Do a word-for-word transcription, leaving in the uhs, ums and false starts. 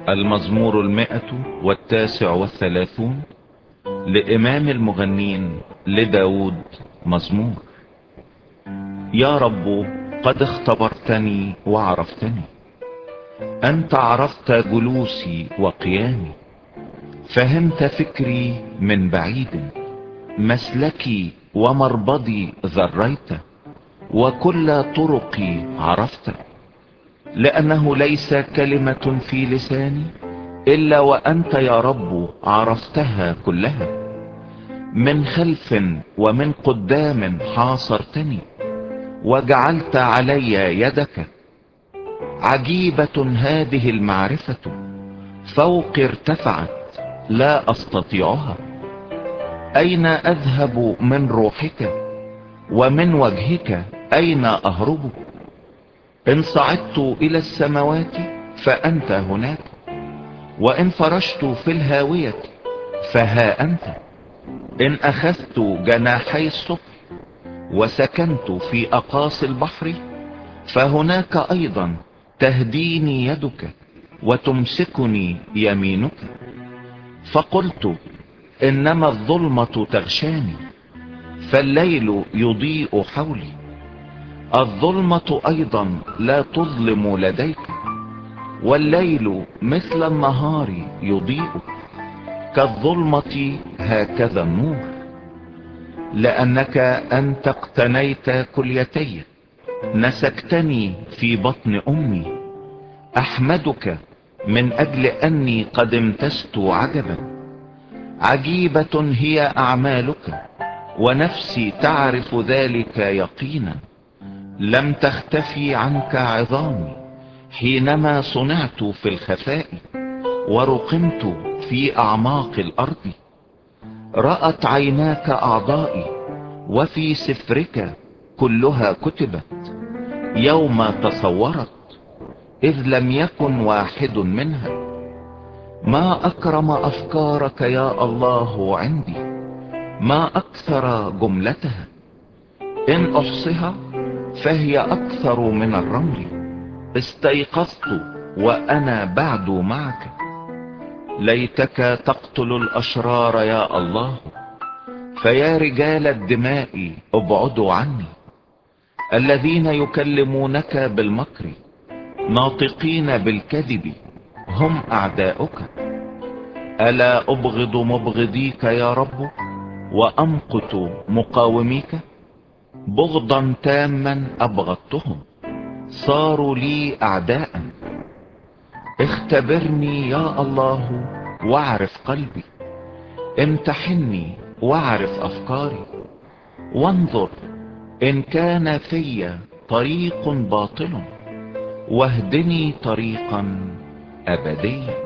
المزمور المائة والتاسع والثلاثون لإمام المغنين لداود. مزمور. يا رب قد اختبرتني وعرفتني، أنت عرفت جلوسي وقيامي، فهمت فكري من بعيد، مسلكي ومربضي ذريت، وكل طرقي عرفت. لأنه ليس كلمة في لساني إلا وأنت يا رب عرفتها كلها، من خلف ومن قدام حاصرتني، وجعلت علي يدك. عجيبة هذه المعرفة، فوق ارتفعت لا أستطيعها. أين أذهب من روحك؟ ومن وجهك أين أهرب؟ إن صعدت إلى السماوات فأنت هناك، وإن فرشت في الهاوية فها أنت. إن أخذت جناحي الصبح وسكنت في أقاصي البحر، فهناك أيضا تهديني يدك وتمسكني يمينك. فقلت إنما الظلمة تغشاني، فالليل يضيء حولي. الظلمة أيضا لا تظلم لديك، والليل مثل النهار يضيء. كالظلمة هكذا النور، لأنك أنت اقتنيت كليتي، نسكتني في بطن أمي. أحمدك من أجل أني قد امتزت عجبا. عجيبة هي أعمالك، ونفسي تعرف ذلك يقينا. لم تختفي عنك عظامي حينما صنعت في الخفاء، ورقمت في أعماق الأرض. رأت عيناك أعضائي، وفي سفرك كلها كتبت، يوم تصورت إذ لم يكن واحد منها. ما أكرم أفكارك يا الله عندي، ما أكثر جملتها. إن أحصها فهي أكثر من الرمل. استيقظت وأنا بعد معك. ليتك تقتل الأشرار يا الله، فيا رجال الدماء ابعدوا عني. الذين يكلمونك بالمكر ناطقين بالكذب هم أعداؤك. ألا أبغض مبغضيك يا رب، وأمقت مقاوميك؟ بغضا تاما أبغضتهم، صاروا لي أعداء. اختبرني يا الله واعرف قلبي، امتحني واعرف أفكاري، وانظر إن كان في طريق باطل، واهدني طريقا أبديا.